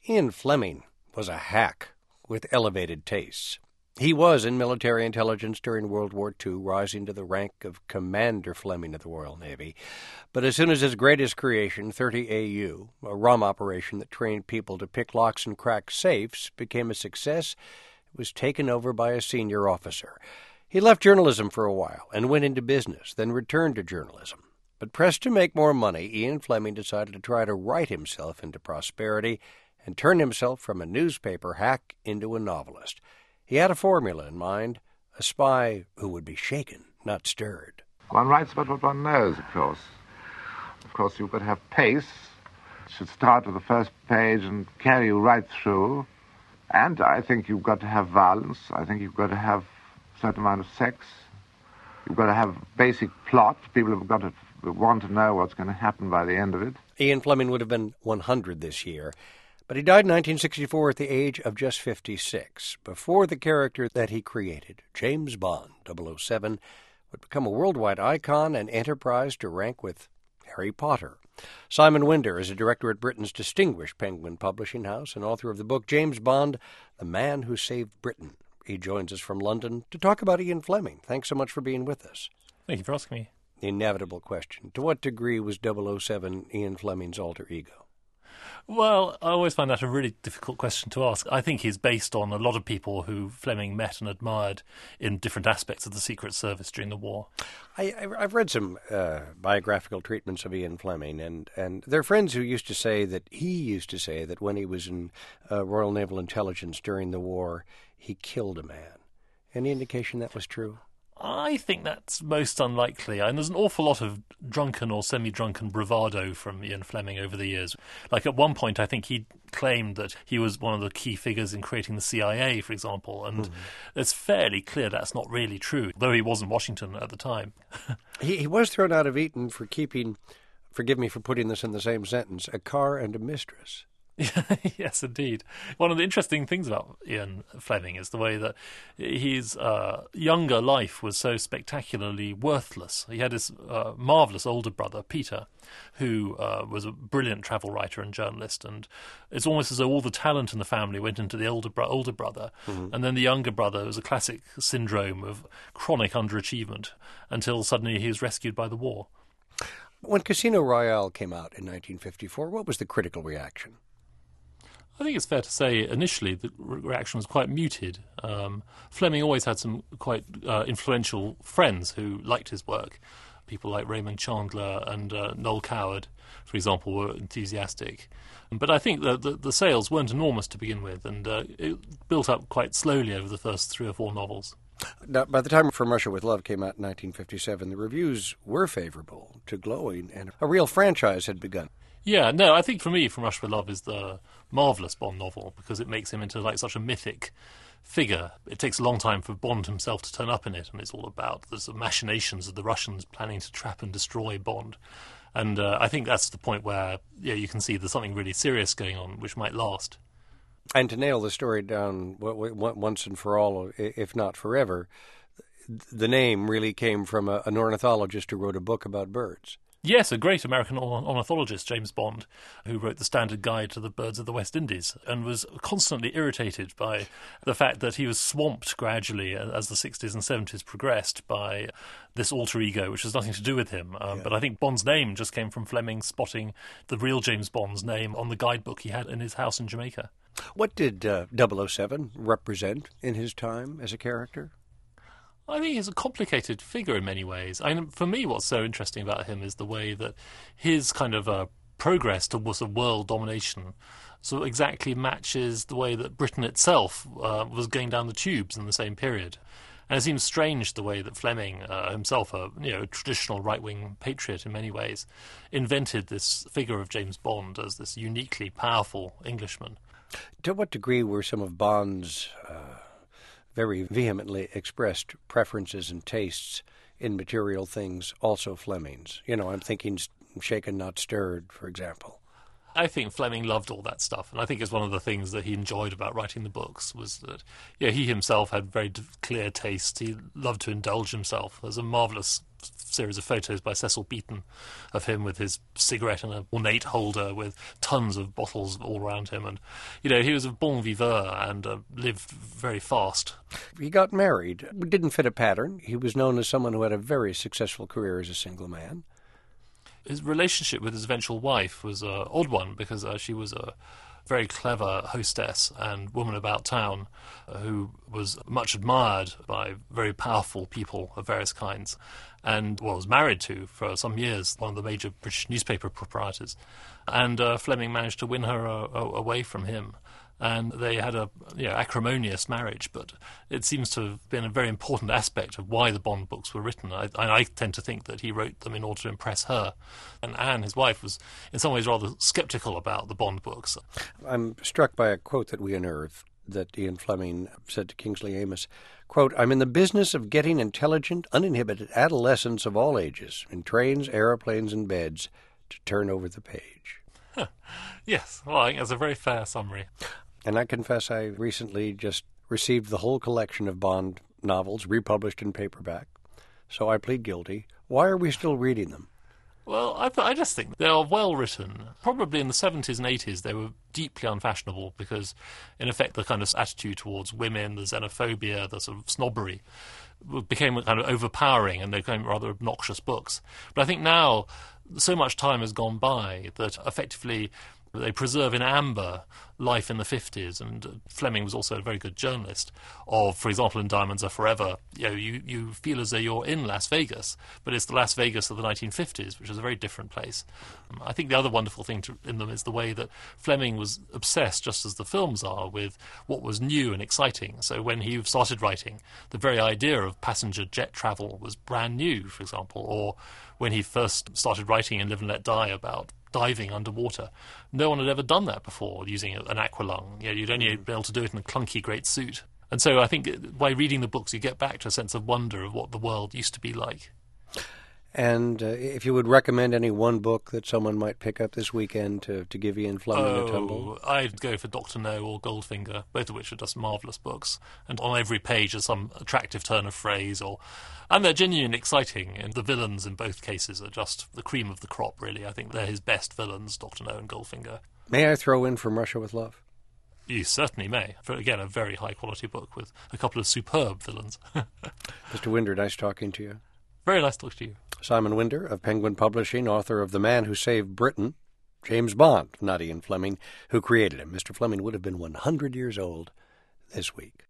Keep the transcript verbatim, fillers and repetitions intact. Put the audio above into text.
Ian Fleming was a hack with elevated tastes. He was in military intelligence during World War Two, rising to the rank of Commander Fleming of the Royal Navy. But as soon as his greatest creation, thirty A U, a rum operation that trained people to pick locks and crack safes, became a success, it was taken over by a senior officer. He left journalism for a while and went into business, then returned to journalism. But pressed to make more money, Ian Fleming decided to try to write himself into prosperity and turn himself from a newspaper hack into a novelist. He had a formula in mind, a spy who would be shaken, not stirred. One writes about what one knows, of course. Of course, you've got to have pace. It should start with the first page and carry you right through. And I think you've got to have violence. I think you've got to have a certain amount of sex. You've got to have basic plot. People have got to want to know what's going to happen by the end of it. Ian Fleming would have been one hundred this year. But he died in nineteen sixty-four at the age of just fifty-six, before the character that he created, James Bond, double oh seven, would become a worldwide icon and enterprise to rank with Harry Potter. Simon Winder is a director at Britain's distinguished Penguin Publishing House and author of the book James Bond, The Man Who Saved Britain. He joins us from London to talk about Ian Fleming. Thanks so much for being with us. Thank you for asking me. The inevitable question, to what degree was double oh seven Ian Fleming's alter ego? Well, I always find that a really difficult question to ask. I think he's based on a lot of people who Fleming met and admired in different aspects of the Secret Service during the war. I, I've read some uh, biographical treatments of Ian Fleming, and, and there are friends who used to say that he used to say that when he was in uh, Royal Naval Intelligence during the war, he killed a man. Any indication that was true? I think that's most unlikely. And there's an awful lot of drunken or semi-drunken bravado from Ian Fleming over the years. Like at one point, I think he claimed that he was one of the key figures in creating the C I A, for example. And mm-hmm. it's fairly clear that's not really true, though he was in Washington at the time. he, he was thrown out of Eton for keeping, forgive me for putting this in the same sentence, a car and a mistress. Yes, indeed. One of the interesting things about Ian Fleming is the way that his uh, younger life was so spectacularly worthless. He had his uh, marvellous older brother, Peter, who uh, was a brilliant travel writer and journalist, and it's almost as though all the talent in the family went into the older, bro- older brother, mm-hmm. and then the younger brother was a classic syndrome of chronic underachievement until suddenly he was rescued by the war. When Casino Royale came out in nineteen fifty-four, what was the critical reaction? I think it's fair to say initially the reaction was quite muted. Um, Fleming always had some quite uh, influential friends who liked his work. People like Raymond Chandler and uh, Noel Coward, for example, were enthusiastic. But I think that the, the sales weren't enormous to begin with, and uh, it built up quite slowly over the first three or four novels. Now, by the time From Russia with Love came out in nineteen fifty-seven, the reviews were favourable to glowing, and a real franchise had begun. Yeah, no, I think for me, From Russia with Love is the marvellous Bond novel because it makes him into like such a mythic figure. It takes a long time for Bond himself to turn up in it, and it's all about the sort of machinations of the Russians planning to trap and destroy Bond. And uh, I think that's the point where yeah, you can see there's something really serious going on, which might last. And to nail the story down once and for all, if not forever, the name really came from a, an ornithologist who wrote a book about birds. Yes, a great American ornithologist, James Bond, who wrote the Standard Guide to the Birds of the West Indies and was constantly irritated by the fact that he was swamped gradually as the sixties and seventies progressed by this alter ego, which has nothing to do with him. Um, yeah. But I think Bond's name just came from Fleming spotting the real James Bond's name on the guidebook he had in his house in Jamaica. What did uh, double oh seven represent in his time as a character? I think he's a complicated figure in many ways. I mean, for me, what's so interesting about him is the way that his kind of uh, progress towards a world domination so exactly matches the way that Britain itself uh, was going down the tubes in the same period. And it seems strange the way that Fleming, uh, himself a you know traditional right-wing patriot in many ways, invented this figure of James Bond as this uniquely powerful Englishman. To what degree were some of Bond's uh, very vehemently expressed preferences and tastes in material things also Fleming's? You know, I'm thinking Shaken Not Stirred, for example. I think Fleming loved all that stuff, and I think it's one of the things that he enjoyed about writing the books was that, yeah, he himself had very clear tastes. He loved to indulge himself. There's a marvellous series of photos by Cecil Beaton of him with his cigarette and an ornate holder with tons of bottles all around him. And, you know, he was a bon viveur and uh, lived very fast. He got married. It didn't fit a pattern. He was known as someone who had a very successful career as a single man. His relationship with his eventual wife was an odd one because uh, she was a very clever hostess and woman about town uh, who was much admired by very powerful people of various kinds and well, was married to for some years one of the major British newspaper proprietors. And uh, Fleming managed to win her uh, away from him. And they had a you know, acrimonious marriage, but it seems to have been a very important aspect of why the Bond books were written. I, I tend to think that he wrote them in order to impress her. And Anne, his wife, was in some ways rather sceptical about the Bond books. I'm struck by a quote that we unearthed that Ian Fleming said to Kingsley Amis, quote, "I'm in the business of getting intelligent, uninhibited adolescents of all ages, in trains, aeroplanes, and beds, to turn over the page." Yes, well, I think that's a very fair summary. And I confess I recently just received the whole collection of Bond novels republished in paperback, so I plead guilty. Why are we still reading them? Well, I, th- I just think they are well written. Probably in the seventies and eighties they were deeply unfashionable because, in effect, the kind of attitude towards women, the xenophobia, the sort of snobbery, became kind of overpowering and they became rather obnoxious books. But I think now so much time has gone by that effectively they preserve in amber life in the fifties, and Fleming was also a very good journalist of, for example, in Diamonds Are Forever, you know, you, you feel as though you're in Las Vegas, but it's the Las Vegas of the nineteen fifties, which is a very different place. Um, I think the other wonderful thing to, in them is the way that Fleming was obsessed, just as the films are, with what was new and exciting. So when he started writing, the very idea of passenger jet travel was brand new, for example, or when he first started writing in Live and Let Die about diving underwater. No one had ever done that before using an aqualung. You know, you'd only be able to do it in a clunky great suit. And so I think by reading the books you get back to a sense of wonder of what the world used to be like. And uh, if you would recommend any one book that someone might pick up this weekend to, to give Ian Fleming oh, a tumble? I'd go for Doctor No or Goldfinger, both of which are just marvellous books. And on every page is some attractive turn of phrase, or and they're genuinely exciting. And the villains in both cases are just the cream of the crop, really. I think they're his best villains, Doctor No and Goldfinger. May I throw in From Russia with Love? You certainly may. For, again, a very high-quality book with a couple of superb villains. Mister Winder, nice talking to you. Very nice talking to you. Simon Winder of Penguin Publishing, author of The Man Who Saved Britain, James Bond, not Ian Fleming, who created him. Mister Fleming would have been one hundred years old this week.